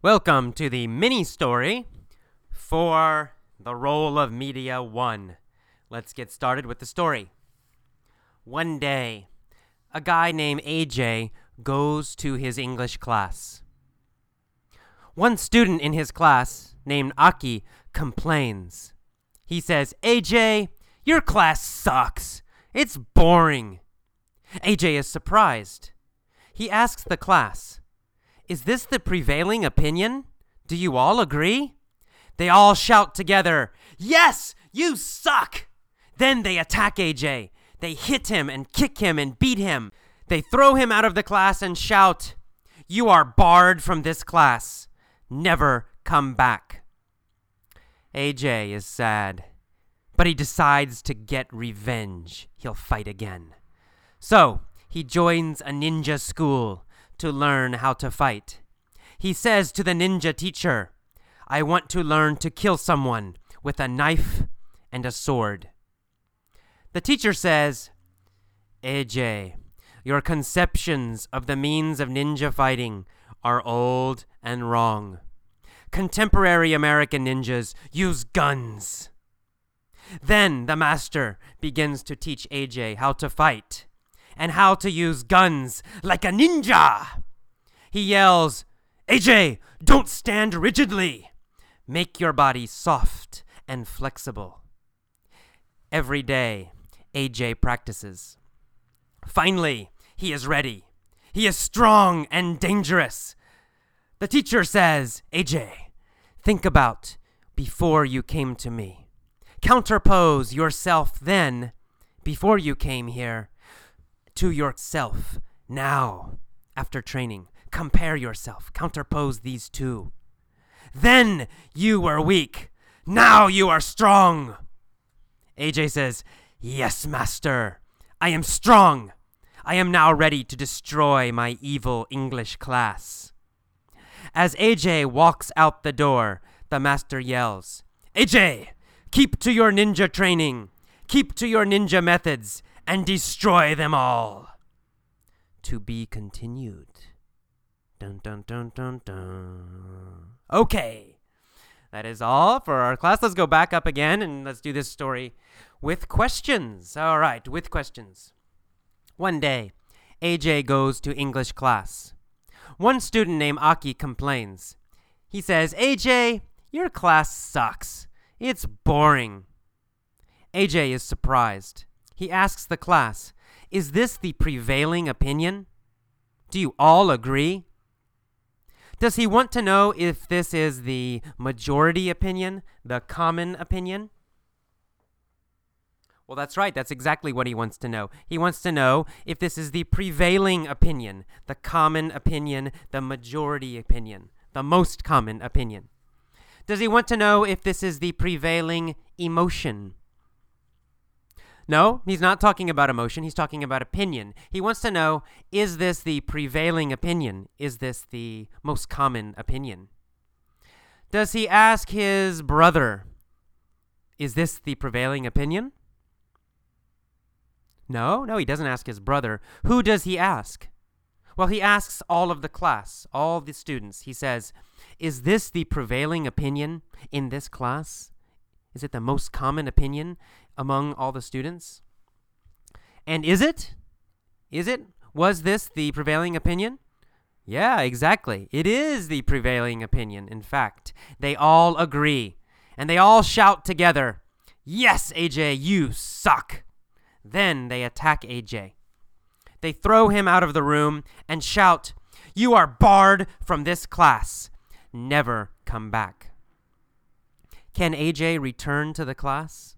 Welcome to the mini story for the Role of Media 1. Let's get started with the story. One day, a guy named AJ goes to his English class. One student in his class, named Aki, complains. He says, "AJ, your class sucks. It's boring." AJ is surprised. He asks the class, "Is this the prevailing opinion? Do you all agree?" They all shout together, "Yes, you suck!" Then they attack AJ. They hit him and kick him and beat him. They throw him out of the class and shout, "You are barred from this class. Never come back." AJ is sad, but he decides to get revenge. He'll fight again. So he joins a ninja school to learn how to fight. He says to the ninja teacher, "I want to learn to kill someone with a knife and a sword." The teacher says, "AJ, your conceptions of the means of ninja fighting are old and wrong. Contemporary American ninjas use guns." Then the master begins to teach AJ how to fight and how to use guns like a ninja. He yells, "AJ, don't stand rigidly. Make your body soft and flexible." Every day, AJ practices. Finally, he is ready. He is strong and dangerous. The teacher says, "AJ, think about before you came to me. Counterpose yourself then, before you came here, to yourself now, after training. Compare yourself. Counterpose these two. Then you were weak. Now you are strong." AJ says, "Yes, master. I am strong. I am now ready to destroy my evil English class." As AJ walks out the door, the master yells, "AJ, keep to your ninja training. Keep to your ninja methods and destroy them all." To be continued. Dun dun dun dun dun. Okay, that is all for our class. Let's go back up again and let's do this story with questions. All right, with questions. One day, AJ goes to English class. One student named Aki complains. He says, "AJ, your class sucks. It's boring." AJ is surprised. He asks the class, "Is this the prevailing opinion? Do you all agree?" Does he want to know if this is the majority opinion, the common opinion? Well, that's right. That's exactly what he wants to know. He wants to know if this is the prevailing opinion, the common opinion, the majority opinion, the most common opinion. Does he want to know if this is the prevailing emotion? No, he's not talking about emotion. He's talking about opinion. He wants to know, is this the prevailing opinion? Is this the most common opinion? Does he ask his brother, is this the prevailing opinion? No, he doesn't ask his brother. Who does he ask? Well, he asks all of the class, all the students. He says, "Is this the prevailing opinion in this class? Is it the most common opinion among all the students?" And is it? Was this the prevailing opinion? Yeah, exactly. It is the prevailing opinion. In fact, they all agree. And they all shout together, "Yes, AJ, you suck." Then they attack AJ. They throw him out of the room and shout, "You are barred from this class. Never come back." Can AJ return to the class?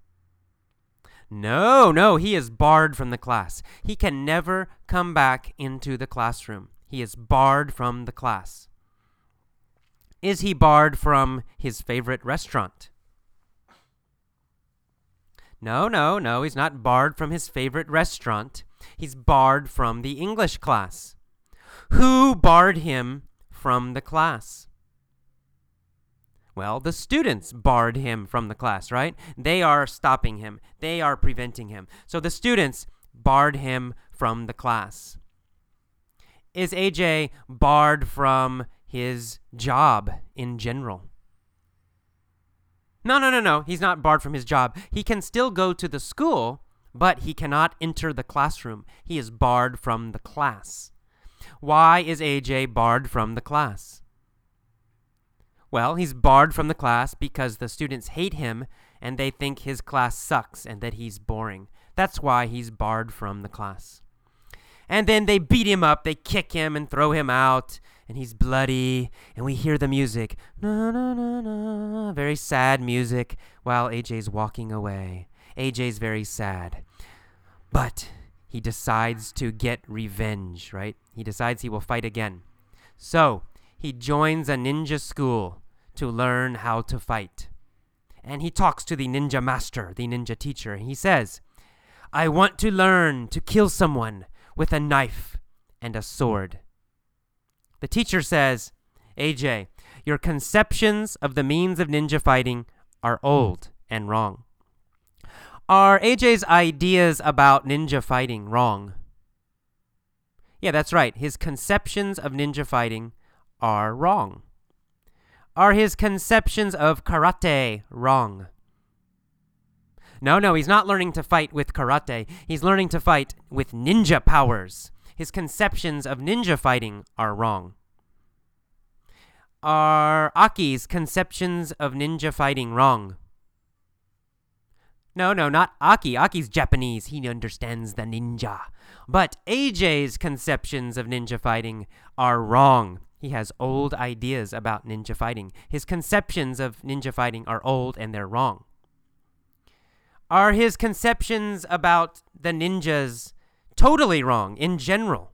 No, he is barred from the class. He can never come back into the classroom. He is barred from the class. Is he barred from his favorite restaurant? No, he's not barred from his favorite restaurant. He's barred from the English class. Who barred him from the class? Well, the students barred him from the class, right? They are stopping him. They are preventing him. So the students barred him from the class. Is AJ barred from his job in general. No. He's not barred from his job. He can still go to the school, but he cannot enter the classroom. He is barred from the class. Why is AJ barred from the class? Well, he's barred from the class because the students hate him and they think his class sucks and that he's boring. That's why he's barred from the class. And then they beat him up, they kick him and throw him out, and he's bloody, and we hear the music, na na na na, very sad music, while AJ's walking away. AJ's very sad. But he decides to get revenge, right? He decides he will fight again. So, he joins a ninja school to learn how to fight. And he talks to the ninja master, the ninja teacher, and he says, I want to learn to kill someone with a knife and a sword. The teacher says, AJ, your conceptions of the means of ninja fighting are old and wrong. Are AJ's ideas about ninja fighting wrong? Yeah, that's right. His conceptions of ninja fighting are wrong. Are his conceptions of karate wrong? No, he's not learning to fight with karate. He's learning to fight with ninja powers. His conceptions of ninja fighting are wrong. Are Aki's conceptions of ninja fighting wrong? No, not Aki. Aki's Japanese. He understands the ninja. But AJ's conceptions of ninja fighting are wrong. He has old ideas about ninja fighting. His conceptions of ninja fighting are old and they're wrong. Are his conceptions about the ninjas totally wrong in general?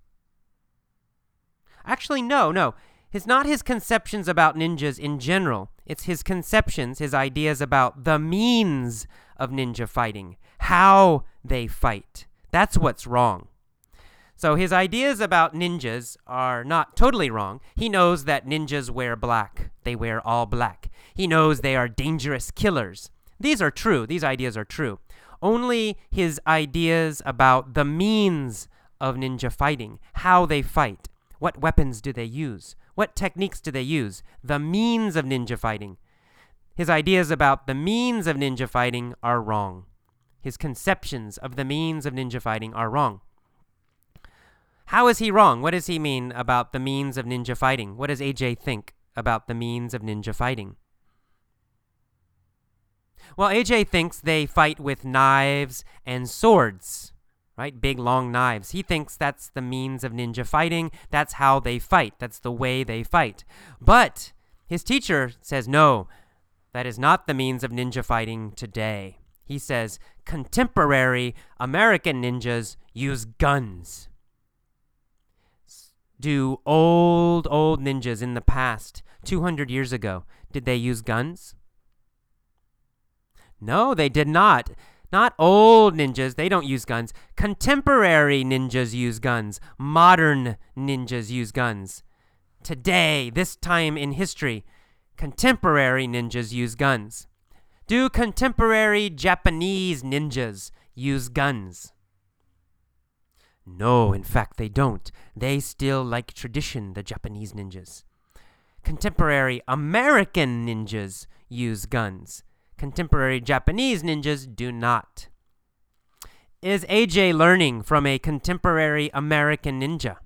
Actually, no. It's not his conceptions about ninjas in general. It's his conceptions, his ideas about the means of ninja fighting, how they fight. That's what's wrong. So his ideas about ninjas are not totally wrong. He knows that ninjas wear black. They wear all black. He knows they are dangerous killers. These are true. These ideas are true. Only his ideas about the means of ninja fighting, how they fight, what weapons do they use, what techniques do they use, the means of ninja fighting. His ideas about the means of ninja fighting are wrong. His conceptions of the means of ninja fighting are wrong. How is he wrong? What does he mean about the means of ninja fighting? What does AJ think about the means of ninja fighting? Well, AJ thinks they fight with knives and swords, right? Big, long knives. He thinks that's the means of ninja fighting. That's how they fight. That's the way they fight. But his teacher says, no, that is not the means of ninja fighting today. He says contemporary American ninjas use guns. Do old ninjas in the past, 200 years ago, did they use guns? No, they did not. Not old ninjas, they don't use guns. Contemporary ninjas use guns. Modern ninjas use guns. Today, this time in history, contemporary ninjas use guns. Do contemporary Japanese ninjas use guns? No, in fact, they don't. They still like tradition, the Japanese ninjas. Contemporary American ninjas use guns. Contemporary Japanese ninjas do not. Is AJ learning from a contemporary American ninja?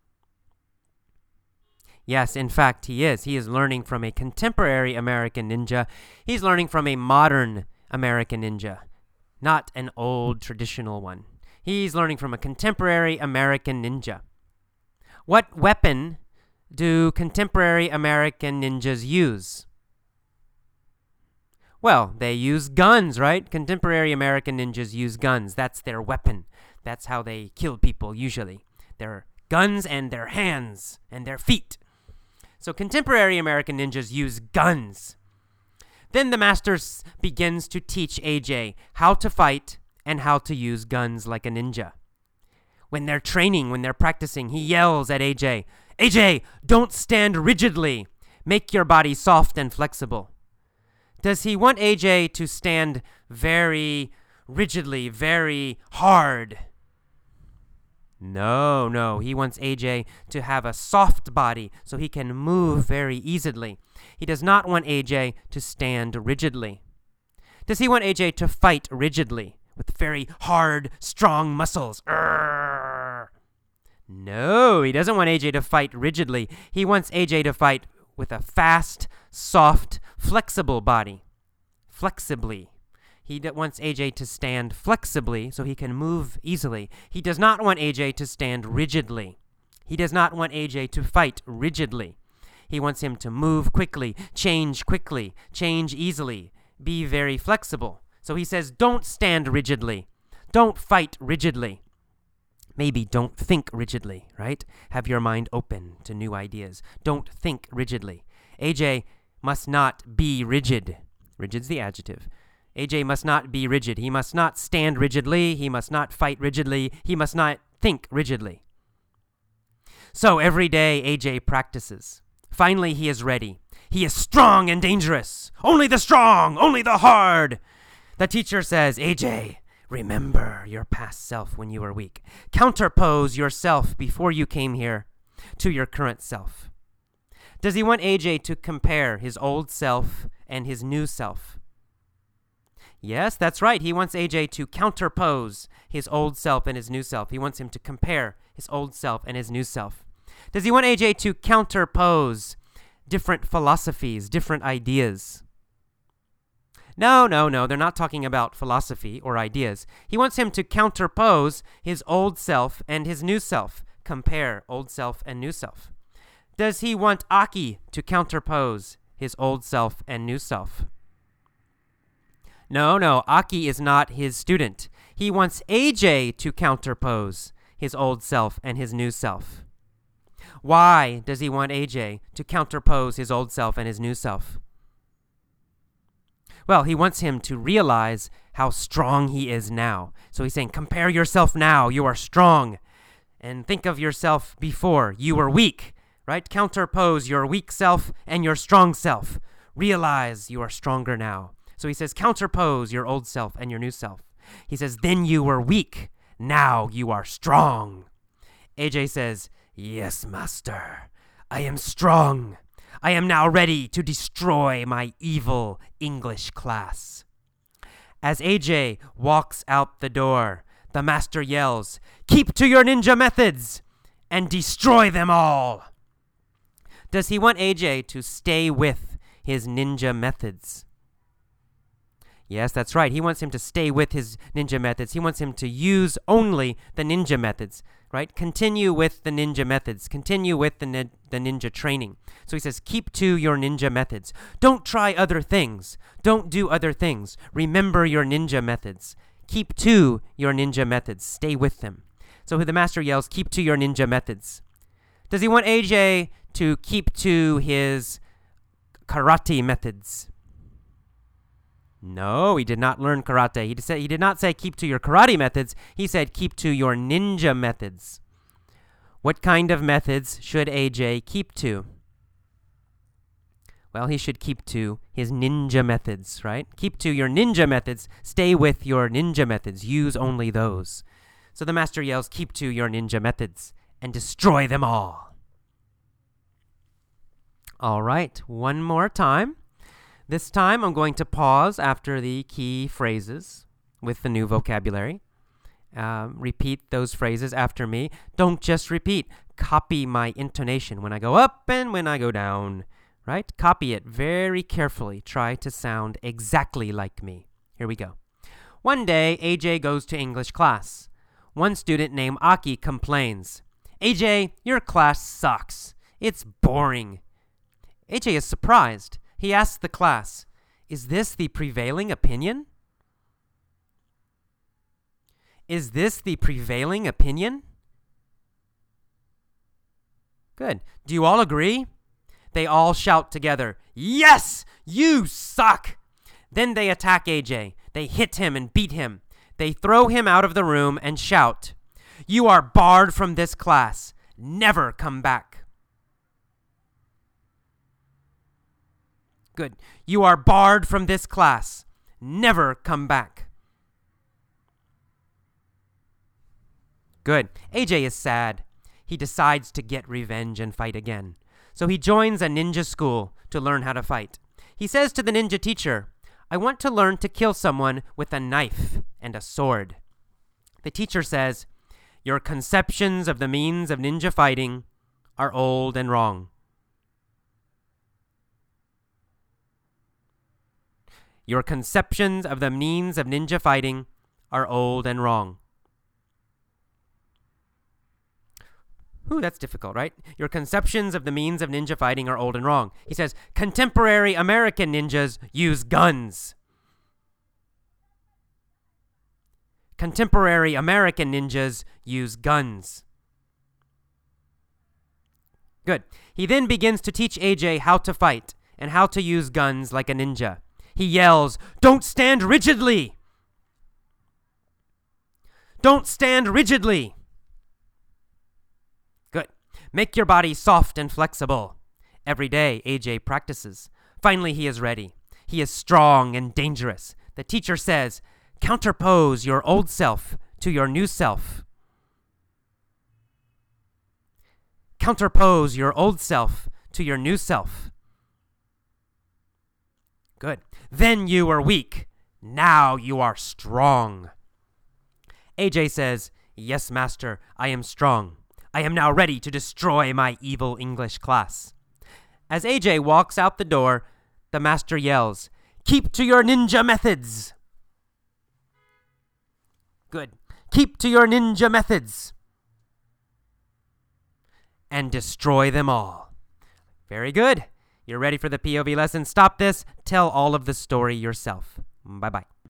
Yes, in fact, he is. He is learning from a contemporary American ninja. He's learning from a modern American ninja, not an old traditional one. He's learning from a contemporary American ninja. What weapon do contemporary American ninjas use? Well, they use guns, right? Contemporary American ninjas use guns. That's their weapon. That's how they kill people usually. Their guns and their hands and their feet. So contemporary American ninjas use guns. Then the master begins to teach AJ how to fight and how to use guns like a ninja. When they're training, when they're practicing, he yells at AJ, AJ, don't stand rigidly. Make your body soft and flexible. Does he want AJ to stand very rigidly, very hard? No. He wants AJ to have a soft body so he can move very easily. He does not want AJ to stand rigidly. Does he want AJ to fight rigidly with very hard, strong muscles? No, he doesn't want AJ to fight rigidly. He wants AJ to fight with a fast, soft, flexible body. Flexibly. He wants AJ to stand flexibly so he can move easily. He does not want AJ to stand rigidly. He does not want AJ to fight rigidly. He wants him to move quickly, change easily, be very flexible. So he says, don't stand rigidly. Don't fight rigidly. Maybe don't think rigidly, right? Have your mind open to new ideas. Don't think rigidly. AJ must not be rigid. Rigid's the adjective. AJ must not be rigid. He must not stand rigidly. He must not fight rigidly. He must not think rigidly. So every day AJ practices. Finally, he is ready. He is strong and dangerous. Only the strong, only the hard. The teacher says, AJ, remember your past self when you were weak. Counterpose yourself before you came here to your current self. Does he want AJ to compare his old self and his new self? Yes, that's right. He wants AJ to counterpose his old self and his new self. He wants him to compare his old self and his new self. Does he want AJ to counterpose different philosophies, different ideas? No. They're not talking about philosophy or ideas. He wants him to counterpose his old self and his new self. Compare old self and new self. Does he want Aki to counterpose his old self and new self? No. Aki is not his student. He wants AJ to counterpose his old self and his new self. Why does he want AJ to counterpose his old self and his new self? Well, he wants him to realize how strong he is now. So he's saying, compare yourself now. You are strong. And think of yourself before. You were weak, right? Counterpose your weak self and your strong self. Realize you are stronger now. So he says, counterpose your old self and your new self. He says, then you were weak. Now you are strong. AJ says, yes, master. I am strong. I am now ready to destroy my evil English class. As AJ walks out the door, the master yells, keep to your ninja methods and destroy them all. Does he want AJ to stay with his ninja methods? Yes, that's right. He wants him to stay with his ninja methods. He wants him to use only the ninja methods, right? Continue with the ninja methods. Continue with the ninja training. So he says, keep to your ninja methods. Don't try other things. Don't do other things. Remember your ninja methods. Keep to your ninja methods. Stay with them. So the master yells, keep to your ninja methods. Does he want AJ to keep to his karate methods? No, he did not learn karate. He did not say keep to your karate methods. He said keep to your ninja methods. What kind of methods should AJ keep to? Well, he should keep to his ninja methods, right? Keep to your ninja methods. Stay with your ninja methods. Use only those. So the master yells, keep to your ninja methods and destroy them all. All right, one more time. This time I'm going to pause after the key phrases with the new vocabulary. Repeat those phrases after me. Don't just repeat. Copy my intonation when I go up and when I go down. Right? Copy it very carefully. Try to sound exactly like me. Here we go. One day, AJ goes to English class. One student named Aki complains. AJ, your class sucks. It's boring. AJ is surprised. He asks the class, is this the prevailing opinion? Is this the prevailing opinion? Good. Do you all agree? They all shout together, yes, you suck. Then they attack AJ. They hit him and beat him. They throw him out of the room and shout, you are barred from this class. Never come back. Good. You are barred from this class. Never come back. Good. AJ is sad. He decides to get revenge and fight again. So he joins a ninja school to learn how to fight. He says to the ninja teacher, "I want to learn to kill someone with a knife and a sword." The teacher says, "Your conceptions of the means of ninja fighting are old and wrong." Your conceptions of the means of ninja fighting are old and wrong. Ooh, that's difficult, right? Your conceptions of the means of ninja fighting are old and wrong. He says, contemporary American ninjas use guns. Contemporary American ninjas use guns. Good. He then begins to teach AJ how to fight and how to use guns like a ninja. He yells, "Don't stand rigidly! Don't stand rigidly!" Good. Make your body soft and flexible. Every day, AJ practices. Finally, he is ready. He is strong and dangerous. The teacher says, "Counterpose your old self to your new self." Counterpose your old self to your new self. Good. Then you were weak. Now you are strong. AJ says, "Yes, master, I am strong. I am now ready to destroy my evil English class." As AJ walks out the door, the master yells, "Keep to your ninja methods." Good. Keep to your ninja methods. And destroy them all. Very good. You're ready for the POV lesson. Stop this. Tell all of the story yourself. Bye-bye.